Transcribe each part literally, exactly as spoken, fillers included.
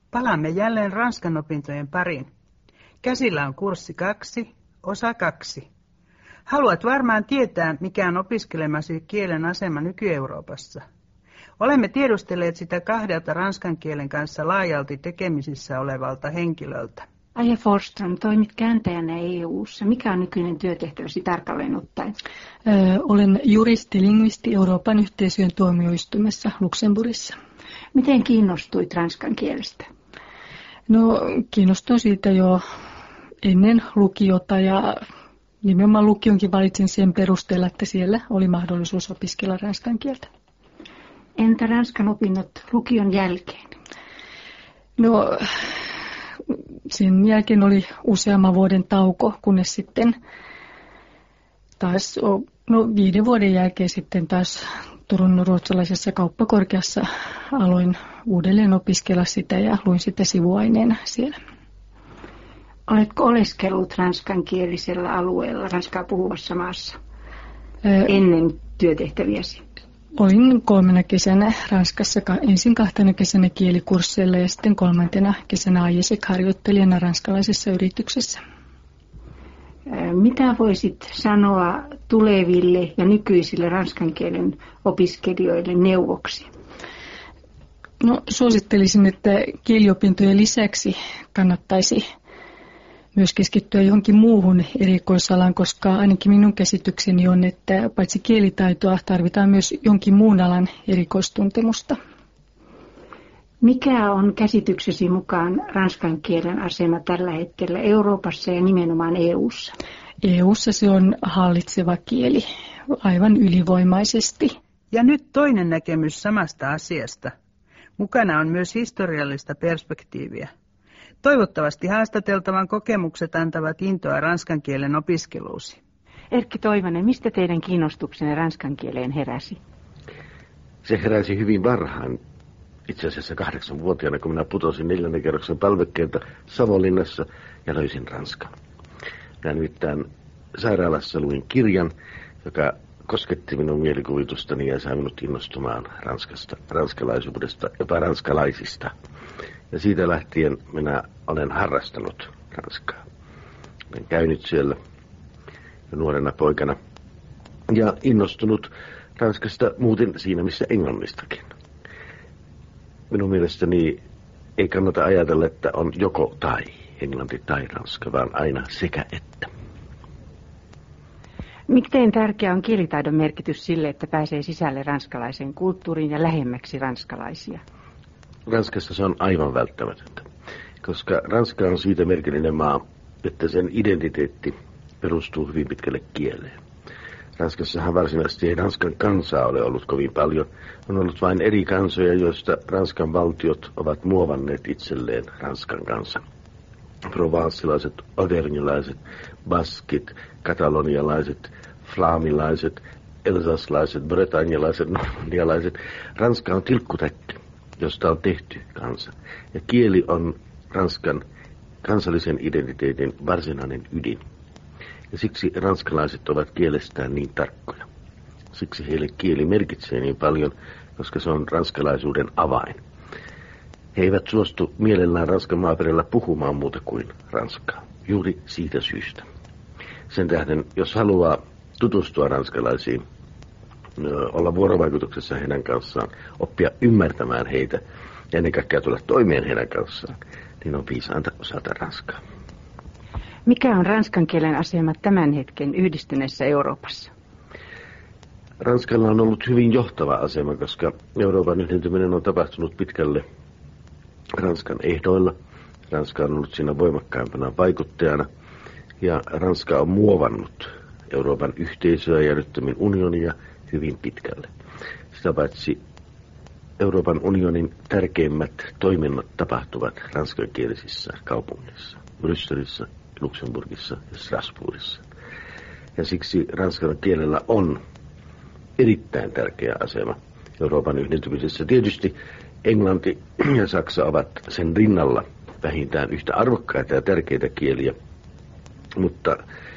Palaamme jälleen ranskan opintojen pariin. Käsillä on kurssi kaksi, osa kaksi. Haluat varmaan tietää, mikä on opiskelemasi kielen asema nyky-Euroopassa. Olemme tiedustelleet sitä kahdelta ranskan kielen kanssa laajalti tekemisissä olevalta henkilöltä. Aija Forsström, toimit kääntäjänä E U:ssa. Mikä on nykyinen työtehtäväsi tarkalleen ottaen? Öö, olen juristi-lingvisti Euroopan yhteisöjen tuomioistuimessa Luxemburgissa. Miten kiinnostuit ranskan kielestä? No, kiinnostuin siitä jo ennen lukiota ja nimenomaan lukionkin valitsin sen perusteella, että siellä oli mahdollisuus opiskella ranskan kieltä. Entä ranskan opinnot lukion jälkeen? No, sen jälkeen oli useamman vuoden tauko, kunnes sitten taas, no viiden vuoden jälkeen sitten taas Turun ruotsalaisessa kauppakorkeassa aloin uudelleen opiskella sitä ja luin sitä sivuaineena siellä. Oletko oleskellut ranskankielisellä alueella, ranskaa puhuvassa maassa, öö, ennen työtehtäviäsi? Olin kolmena kesänä Ranskassa, ensin kahtena kesänä kielikursseilla ja sitten kolmantena kesänä AIESEC-harjoittelijana ranskalaisessa yrityksessä. Mitä voisit sanoa tuleville ja nykyisille ranskan kielen opiskelijoille neuvoksi? No, suosittelisin, että kieliopintojen lisäksi kannattaisi myös keskittyä johonkin muuhun erikoisalaan, koska ainakin minun käsitykseni on, että paitsi kielitaitoa tarvitaan myös jonkin muun alan erikoistuntemusta. Mikä on käsityksesi mukaan ranskan kielen asema tällä hetkellä Euroopassa ja nimenomaan E U:ssa? E U:ssa se on hallitseva kieli aivan ylivoimaisesti. Ja nyt toinen näkemys samasta asiasta. Mukana on myös historiallista perspektiiviä. Toivottavasti haastateltavan kokemukset antavat intoa ranskan kielen opiskeluusi. Erkki Toivonen, mistä teidän kiinnostuksenne ranskan kieleen heräsi? Se heräsi hyvin varhain. Itse asiassa kahdeksanvuotiaana, kun minä putosin neljännen kerroksen palvekkeelta Savonlinnassa ja löysin ranskan. Ja nimittäin sairaalassa luin kirjan, joka kosketti minun mielikuvitustani ja sai minut innostumaan Ranskasta, ranskalaisuudesta, jopa ranskalaisista. Ja siitä lähtien minä olen harrastanut ranskaa. Olen käynyt siellä nuorena poikana ja innostunut Ranskasta muuten siinä missä englannistakin. Minun mielestäni ei kannata ajatella, että on joko tai, englanti tai ranska, vaan aina sekä että. Miten tärkeä on kielitaidon merkitys sille, että pääsee sisälle ranskalaiseen kulttuuriin ja lähemmäksi ranskalaisia? Ranskassa se on aivan välttämätöntä, koska Ranska on siitä merkillinen maa, että sen identiteetti perustuu hyvin pitkälle kieleen. Ranskassahan varsinaisesti ei Ranskan kansaa ole ollut kovin paljon. On ollut vain eri kansoja, joista Ranskan valtiot ovat muovanneet itselleen Ranskan kansan. Provencalaiset, auvergnalaiset, baskit, katalonialaiset, flaamilaiset, elsasslaiset, bretagnalaiset, normandialaiset. Ranska on tilkkutäkki, josta on tehty kansa. Ja kieli on Ranskan kansallisen identiteetin varsinainen ydin. Ja siksi ranskalaiset ovat kielestään niin tarkkoja. Siksi heille kieli merkitsee niin paljon, koska se on ranskalaisuuden avain. He eivät suostu mielellään Ranskan maaperällä puhumaan muuta kuin ranskaa, juuri siitä syystä. Sen tähden, jos haluaa tutustua ranskalaisiin, olla vuorovaikutuksessa heidän kanssaan, oppia ymmärtämään heitä ja ennen kaikkea tulla toimeen heidän kanssaan, niin on viisainta osata ranskaa. Mikä on ranskan kielen asema tämän hetken yhdistyneessä Euroopassa? Ranskalla on ollut hyvin johtava asema, koska Euroopan yhdentyminen on tapahtunut pitkälle Ranskan ehdoilla. Ranska on ollut siinä voimakkaimpana vaikuttajana ja Ranska on muovannut Euroopan yhteisöä ja nyttemmin unionia hyvin pitkälle. Sitä paitsi Euroopan unionin tärkeimmät toiminnot tapahtuvat ranskankielisissä kaupungeissa, Brysselissä, Luxemburgissa ja Strasbourgissa. Ja siksi ranskan kielellä on erittäin tärkeä asema Euroopan yhdentymisessä. Tietysti Englanti ja Saksa ovat sen rinnalla vähintään yhtä arvokkaita ja tärkeitä kieliä, mutta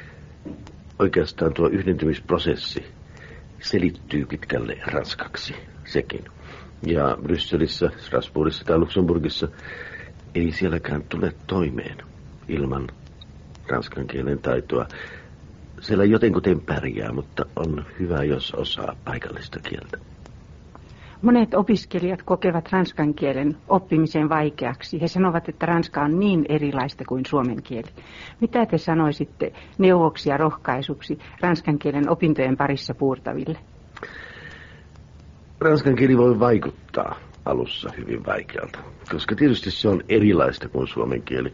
oikeastaan tuo yhdentymisprosessi selittyy pitkälle ranskaksi sekin. Ja Brysselissä, Strasbourgissa tai Luxemburgissa ei sielläkään tule toimeen ilman ranskan kielen taitoa. Siellä jotenkuten pärjää, mutta on hyvä, jos osaa paikallista kieltä. Monet opiskelijat kokevat ranskan kielen oppimisen vaikeaksi. He sanovat, että ranska on niin erilaista kuin suomen kieli. Mitä te sanoisitte neuvoksi ja rohkaisuksi ranskan kielen opintojen parissa puurtaville? Ranskan kieli voi vaikuttaa alussa hyvin vaikealta, koska tietysti se on erilaista kuin suomen kieli.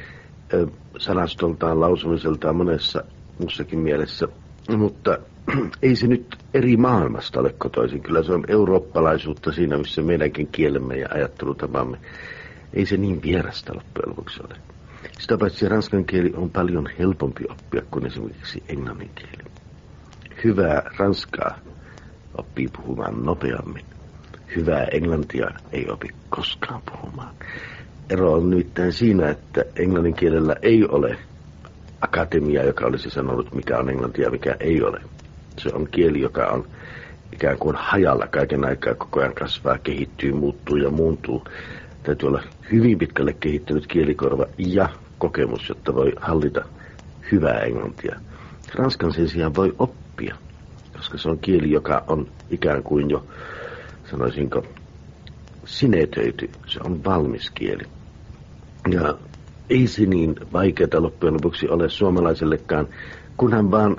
Sanastoltaan, lausumiseltaan monessa muussakin mielessä, mutta ei se nyt eri maailmasta ole kotoisin. Kyllä se on eurooppalaisuutta siinä, missä meidänkin kielemme ja ajattelutapamme. Ei se niin vierasta loppujen lopuksi ole. Sitä paitsi ranskan kieli on paljon helpompi oppia kuin esimerkiksi englannin kieli. Hyvää ranskaa oppii puhumaan nopeammin. Hyvää englantia ei opi koskaan puhumaan. Ero on nimittäin siinä, että englannin kielellä ei ole akatemiaa, joka olisi sanonut, mikä on englantia ja mikä ei ole. Se on kieli, joka on ikään kuin hajalla kaiken aikaa, koko ajan kasvaa, kehittyy, muuttuu ja muuntuu. Täytyy olla hyvin pitkälle kehittynyt kielikorva ja kokemus, jotta voi hallita hyvää englantia. Ranskan sen sijaan voi oppia, koska se on kieli, joka on ikään kuin jo, sanoisinko, sinetöity. Se on valmis kieli. Ja ei se niin vaikeaa loppujen lopuksi ole suomalaisellekaan, kunhan vaan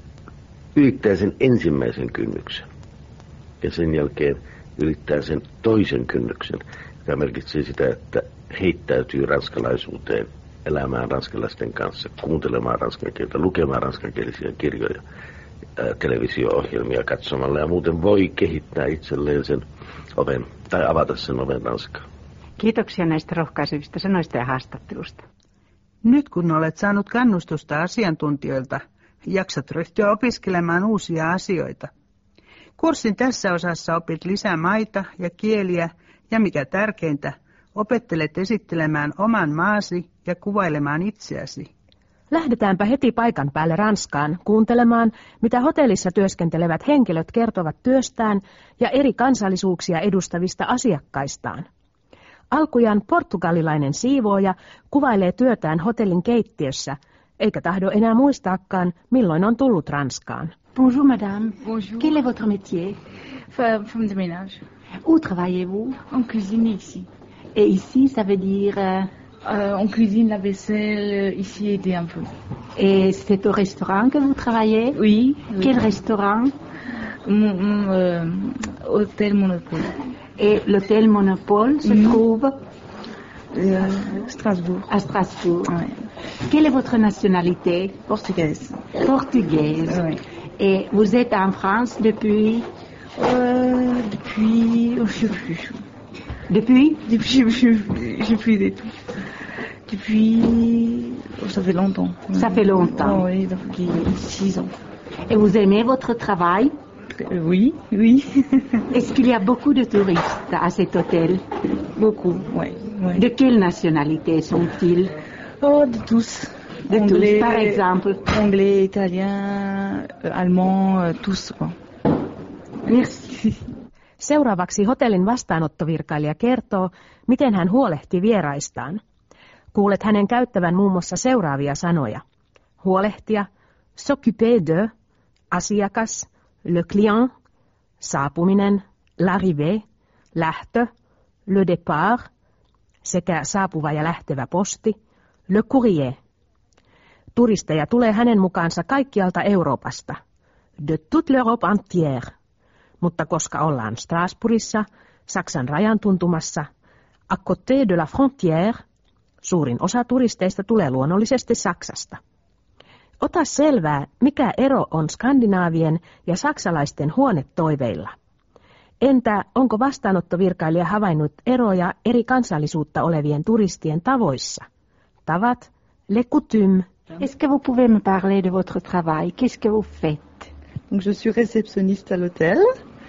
ylittää sen ensimmäisen kynnyksen. Ja sen jälkeen ylittää sen toisen kynnyksen, joka merkitsee sitä, että heittäytyy ranskalaisuuteen, elämään ranskalaisten kanssa, kuuntelemaan ranskan kieltä, lukemaan ranskankielisiä kirjoja, ää, televisio-ohjelmia katsomalla ja muuten voi kehittää itselleen sen oven tai avata sen oven Ranskaan. Kiitoksia näistä rohkaisevista sanoista ja haastattelusta. Nyt kun olet saanut kannustusta asiantuntijoilta, jaksat ryhtyä opiskelemaan uusia asioita. Kurssin tässä osassa opit lisää maita ja kieliä ja mikä tärkeintä, opettelet esittelemään oman maasi ja kuvailemaan itseäsi. Lähdetäänpä heti paikan päälle Ranskaan kuuntelemaan, mitä hotellissa työskentelevät henkilöt kertovat työstään ja eri kansallisuuksia edustavista asiakkaistaan. Alkujaan portugalilainen siivooja kuvailee työtään hotellin keittiössä, eikä tahdo enää muistaakaan, milloin on tullut Ranskaan. Bonjour madame. Bonjour. Quel est votre métier? Femme de ménage. Où travaillez-vous? En cuisine ici. Et ici, ça veut dire... Euh... Euh, on cuisine la vaisselle, ici aider un peu. Et c'est au restaurant que vous travaillez? Oui. oui. Quel restaurant? Mon, mon, euh, hôtel Monopole. Et l'hôtel Monopole se mmh. trouve? Euh, Strasbourg. À Strasbourg. Ouais. Quelle est votre nationalité? Portugaise. Portugaise. Ouais. Et vous êtes en France depuis? Euh, depuis... Oh, je sais plus. Depuis? Depuis, je je j'ai plus des tout. Depuis... Oh, ça fait longtemps. Ça fait longtemps. Oh, oui, depuis six ans. Et vous aimez votre travail? Euh, oui, oui. Est-ce qu'il y a beaucoup de touristes à cet hôtel? Beaucoup, oui. Ouais. De quelle nationalité sont-ils? Oh, de tous. De anglais, tous, par exemple? Anglais, italien, euh, allemand, euh, tous, quoi. Merci. Seuraavaksi hotellin vastaanottovirkailija kertoo, miten hän huolehti vieraistaan. Kuulet hänen käyttävän muun muassa seuraavia sanoja. Huolehtia, s'occuper de, asiakas, le client, saapuminen, l'arrivée, lähtö, le départ, sekä saapuva ja lähtevä posti, le courrier. Turisteja tulee hänen mukaansa kaikkialta Euroopasta, de toute l'Europe entière. Mutta koska ollaan Strasbourgissa, Saksan rajan tuntumassa, à côté de la frontière, suurin osa turisteista tulee luonnollisesti Saksasta. Ota selvää, mikä ero on skandinaavien ja saksalaisten huonetoiveilla. Entä onko vastaanottovirkailija havainnut eroja eri kansallisuutta olevien turistien tavoissa? Tavat, les coutumes. Est-ce que vous pouvez me parler de votre travail? Qu'est-ce que vous faites? Donc, je suis réceptionniste à l'hôtel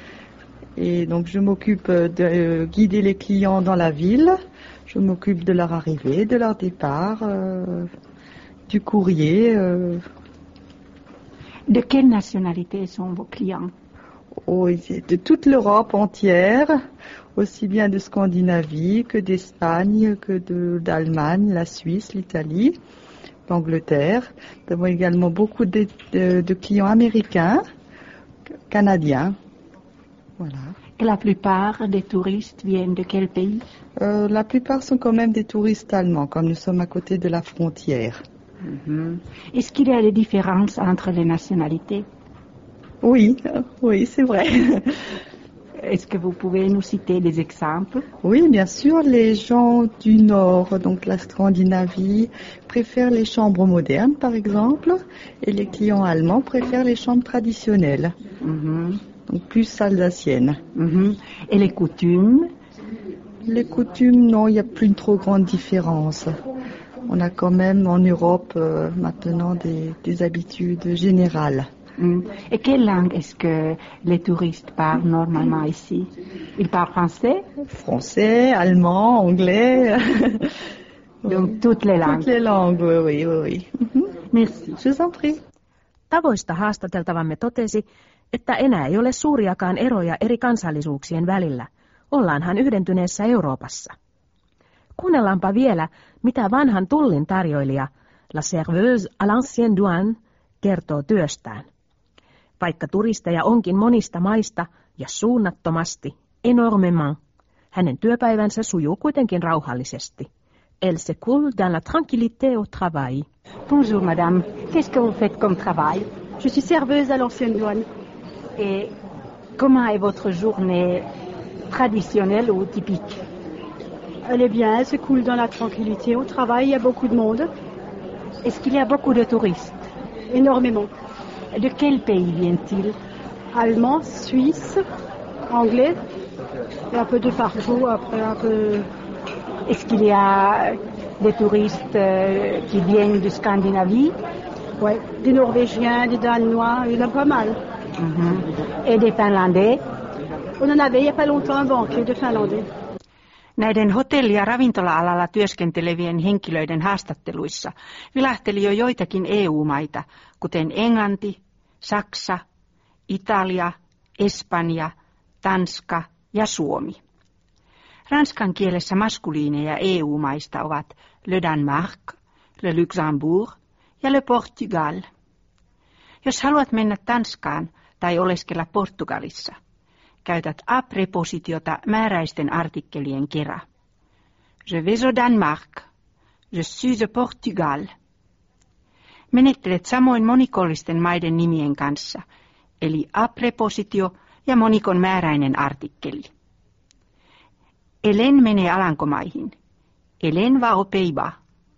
et donc je m'occupe de guider les clients dans la ville. Je m'occupe de leur arrivée, de leur départ, euh, du courrier. Euh. De quelle nationalité sont vos clients? Oh, de toute l'Europe entière, aussi bien de Scandinavie que d'Espagne, que de, d'Allemagne, la Suisse, l'Italie, l'Angleterre. Nous avons également beaucoup de, de, de clients américains, canadiens. Voilà. Et la plupart des touristes viennent de quel pays? euh, La plupart sont quand même des touristes allemands, comme nous sommes à côté de la frontière. Mm-hmm. Est-ce qu'il y a des différences entre les nationalités? Oui, oui, c'est vrai. Est-ce que vous pouvez nous citer des exemples? Oui, bien sûr, les gens du Nord, donc la Scandinavie, préfèrent les chambres modernes, par exemple, et les clients allemands préfèrent les chambres traditionnelles, Mm-hmm. donc plus alsaciennes. Mm-hmm. Et les coutumes? Les coutumes, non, il n'y a plus une trop grande différence. On a quand même en Europe euh, maintenant des, des habitudes générales. Mm. Et quelle langue est-ce que les touristes parlent normalement ici? Ils parlent français? Français, allemand, anglais. Donc toutes les langues. Toutes les langues, oui, oui, oui. Mm-hmm. Merci. Je vous en prie. Tavoista haastateltavamme totesi, että enää ei ole suuriakaan eroja eri kansallisuuksien välillä. Ollaanhan yhdentyneessä Euroopassa. Kuunnellaanpa vielä, mitä vanhan tullin tarjoilija, la serveuse à l'ancienne douane, kertoo työstään. Vaikka turisteja onkin monista maista ja suunnattomasti, énormément, hänen työpäivänsä sujuu kuitenkin rauhallisesti. Elle se coule dans la tranquillité au travail. Bonjour madame, qu'est-ce que vous faites comme travail? Je suis serveuse à l'ancienne douane. Et comment est votre journée traditionnelle ou typique? Elle est bien, elle se coule dans la tranquillité au travail, il y a beaucoup de monde. Est-ce qu'il y a beaucoup de touristes? Énormément. De quel pays viennent-ils? Allemands, Suisses, Anglais, et un peu de partout, après un peu... Est-ce qu'il y a des touristes euh, qui viennent de Scandinavie? Oui, des Norvégiens, des Danois, il y en a pas mal. Mm-hmm. Et des Finlandais? On en avait il n'y a pas longtemps un banquet de Finlandais. Näiden hotelli- ja ravintola-alalla työskentelevien henkilöiden haastatteluissa vilahteli jo joitakin E U-maita, kuten Englanti, Saksa, Italia, Espanja, Tanska ja Suomi. Ranskan kielessä maskuliineja E U-maista ovat le Danemark, le Luxembourg ja le Portugal. Jos haluat mennä Tanskaan tai oleskella Portugalissa, käytät a-prepositiota määräisten artikkelien kera. Je vais au Danemark. Je suis au Portugal. Menettelet samoin monikollisten maiden nimien kanssa, eli a-prepositio ja monikon määräinen artikkeli. Hélène menee Alankomaihin. Hélène va au Pays-Bas.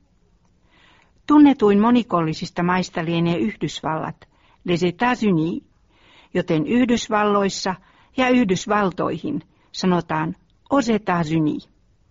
Tunnetuin monikollisista maista lienee Yhdysvallat, les États-Unis, joten Yhdysvalloissa ja Yhdysvaltoihin sanotaan aux États-Unis.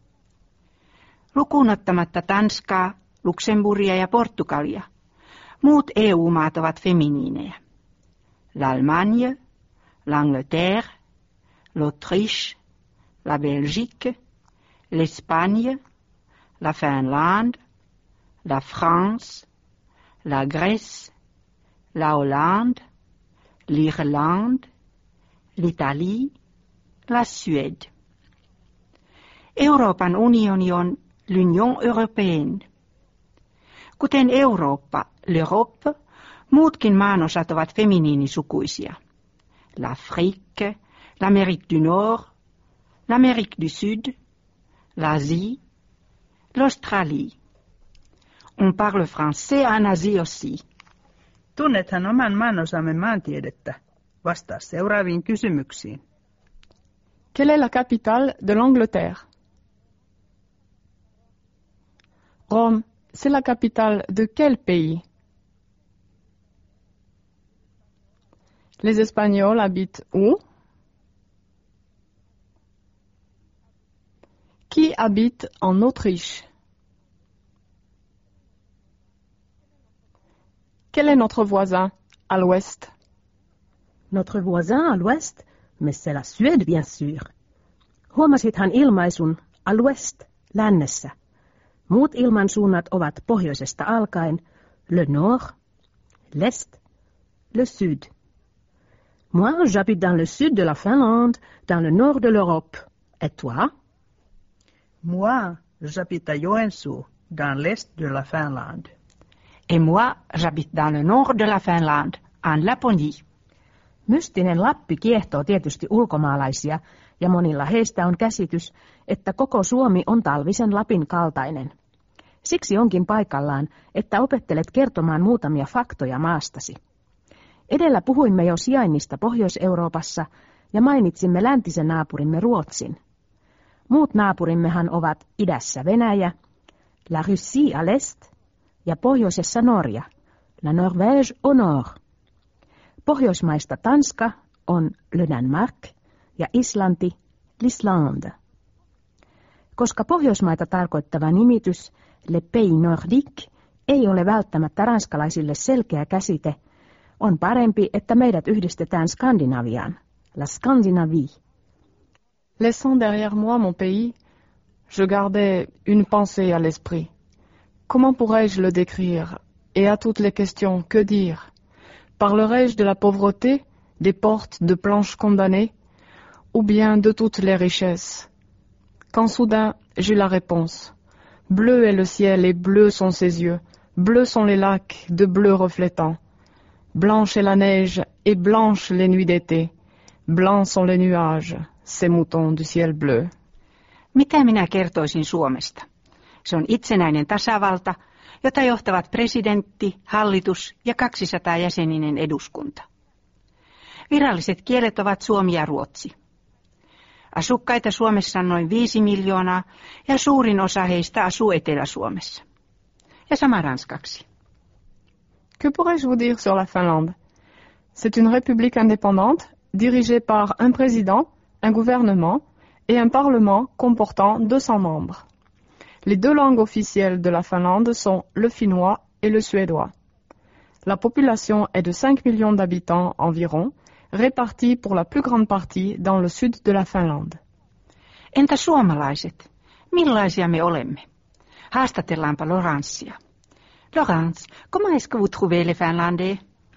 Lukuun ottamatta Tanskaa, Luxemburgia ja Portugalia, muut E U-maat ovat feminiinejä. L'Allemagne, l'Angleterre, l'Autriche, la Belgique, l'Espagne, la Finlande, la France, la Grèce, la Hollande, l'Irlande, l'Italie, la Suède. Euroopan unioni on l'Union européenne. Kuten Eurooppa, l'Europe, muutkin maanosat ovat feminiinisukuisia. L'Afrique, l'Amérique du Nord, l'Amérique du Sud, l'Asie, l'Australie. On parle français en Asie aussi. Tunnethan oman maanosamme maantiedettä. Vastaa seuraaviin kysymyksiin. Quelle est la capitale de l'Angleterre? Rome, c'est la capitale de quel pays? Les Espagnols habitent où? Qui habite en Autriche? Quel est notre voisin à l'ouest? Notre voisin à l'ouest, mais c'est la Suède bien sûr. Huomasithan ilmaisun à l'ouest, lännessä. Muut ilmansuunnat ovat pohjoisesta alkaen le nord, l'est, le sud. Moi, j'habite dans le sud de la Finlande, dans le nord de l'Europe. Et toi? Moi, j'habite à Joensuu, dans l'est de la Finlande. Et moi, j'habite dans le nord de la Finlande, en Laponie. Mystinen Lappi kiehtoo tietysti ulkomaalaisia, ja monilla heistä on käsitys, että koko Suomi on talvisen Lapin kaltainen. Siksi onkin paikallaan, että opettelet kertomaan muutamia faktoja maastasi. Edellä puhuimme jo sijainnista Pohjois-Euroopassa ja mainitsimme läntisen naapurimme Ruotsin. Muut naapurimmehan ovat idässä Venäjä, la Russie à l'est ja pohjoisessa Norja, la Norvège au nord. Pohjoismaista Tanska on le Danemark ja Islanti l'Islande. Koska Pohjoismaita tarkoittava nimitys le pays nordique ei ole välttämättä ranskalaisille selkeä käsite, on parempi, että meidät yhdistetään Skandinaviaan, la Scandinavie. Laissant derrière moi mon pays, je gardais une pensée à l'esprit. Comment pourrais-je le décrire? Et à toutes les questions, que dire? Parlerais-je de la pauvreté, des portes de planches condamnées, ou bien de toutes les richesses? Quand soudain j'eus la réponse. Bleu est le ciel et bleus sont ses yeux, bleus sont les lacs de bleu reflétant. Blanche est la neige et blanches les nuits d'été. Blancs sont les nuages, ces moutons du ciel bleu. Mitä minä kertoisin Suomesta? Se on itsenäinen tasavalta, jota johtavat presidentti, hallitus ja kaksisataa jäseninen eduskunta. Viralliset kielet ovat suomi ja ruotsi. Asukkaita Suomessa on noin viisi miljoonaa ja suurin osa heistä asuu Etelä-Suomessa. Ja sama ranskaksi. Que pourrais-je vous dire sur la Finlande? C'est une république indépendante, dirigée par un président, un gouvernement et un parlement comportant deux cents membres. Les deux langues officielles de la Finlande sont le finnois et le suédois. La population est de cinq millions d'habitants environ, répartis pour la plus grande partie dans le sud de la Finlande. Entä suomalaiset? Millaisia me olemme? Haastatellaanpa Laurancea. Laurence, comment est-ce que vous trouvez les Finlandais?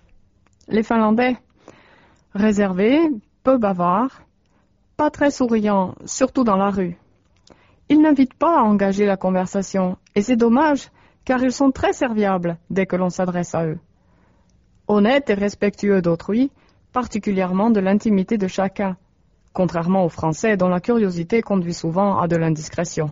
Les Finlandais, réservés, peu bavards, pas très souriants, surtout dans la rue. Ils n'invitent pas à engager la conversation, et c'est dommage, car ils sont très serviables dès que l'on s'adresse à eux. Honnêtes et respectueux d'autrui, particulièrement de l'intimité de chacun, contrairement aux Français dont la curiosité conduit souvent à de l'indiscrétion.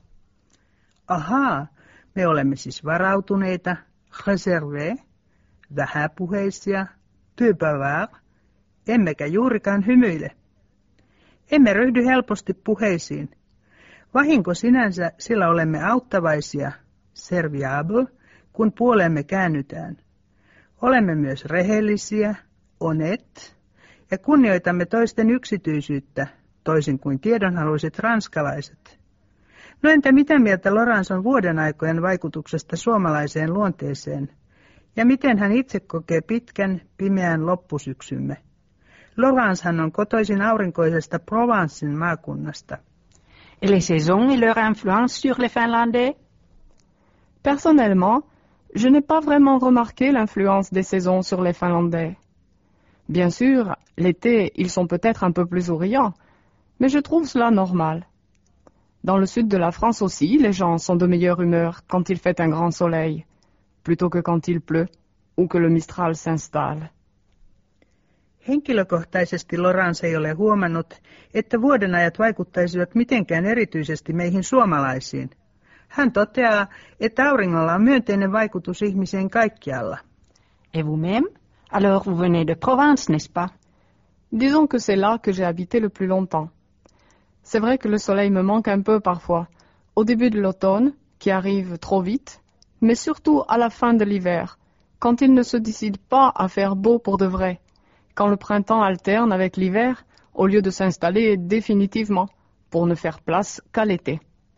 Ahaa, me olemme siis varautuneita, réservés, vähäpuheisia, peu bavards, emmekä juurikaan hymyile. Emme ryhdy helposti puheisiin. Vahinko sinänsä, sillä olemme auttavaisia, serviable, kun puolemme käännytään. Olemme myös rehellisiä, honnêtes, ja kunnioitamme toisten yksityisyyttä, toisin kuin tiedonhaluiset ranskalaiset. No entä mitä mieltä Laurence on vuoden aikojen vaikutuksesta suomalaiseen luonteeseen? Ja miten hän itse kokee pitkän, pimeän loppusyksymme? Laurencehan on kotoisin aurinkoisesta Provencen maakunnasta. Et les saisons et leur influence sur les Finlandais? Personnellement, je n'ai pas vraiment remarqué l'influence des saisons sur les Finlandais. Bien sûr, l'été, ils sont peut-être un peu plus souriants, mais je trouve cela normal. Dans le sud de la France aussi, les gens sont de meilleure humeur quand il fait un grand soleil, plutôt que quand il pleut ou que le Mistral s'installe. Henkilökohtaisesti Laurence ei ole huomannut, että vuodenajat vaikuttaisivat mitenkään erityisesti meihin suomalaisiin. Hän toteaa, että auringolla on myönteinen vaikutus ihmiseen kaikkialla. Et vous-même? Alors vous venez de Provence, n'est-ce pas? Disons que c'est là que j'ai habité le plus longtemps. C'est vrai que le soleil me manque un peu parfois, au début de l'automne, qui arrive trop vite, mais surtout à la fin de l'hiver, quand il ne se décide pas à faire beau pour de vrai, quand le printemps alterne avec l'hiver, au lieu de s'installer définitivement, pour ne faire place qu'à l'été.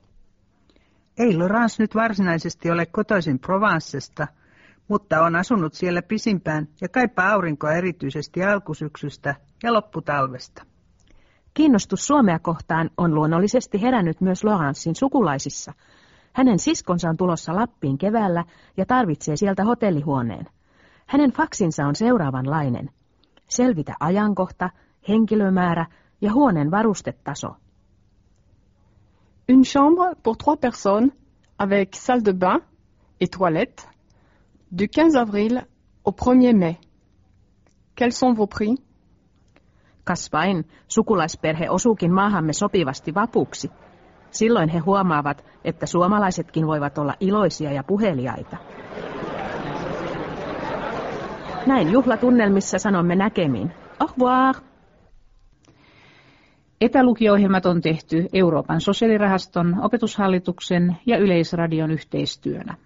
Ei Laurence nyt varsinaisesti ole kotoisin Provencesta, mutta on asunut siellä pisimpään ja kaipaa aurinkoa erityisesti alkusyksystä ja lopputalvesta. Kiinnostus Suomea kohtaan on luonnollisesti herännyt myös Laurencen sukulaisissa. Hänen siskonsa on tulossa Lappiin keväällä ja tarvitsee sieltä hotellihuoneen. Hänen faksinsa on seuraavanlainen. Selvitä ajankohta, henkilömäärä ja huoneen varustetaso. Une chambre pour trois personnes avec salle de bain et toilette du quinze avril au premier mai. Quels sont vos prix? Kas vain, sukulaisperhe osuukin maahamme sopivasti vapuksi. Silloin he huomaavat, että suomalaisetkin voivat olla iloisia ja puheliaita. Näin juhlatunnelmissa sanomme näkemiin. Au revoir! Etälukio-ohjelmat on tehty Euroopan sosiaalirahaston, opetushallituksen ja Yleisradion yhteistyönä.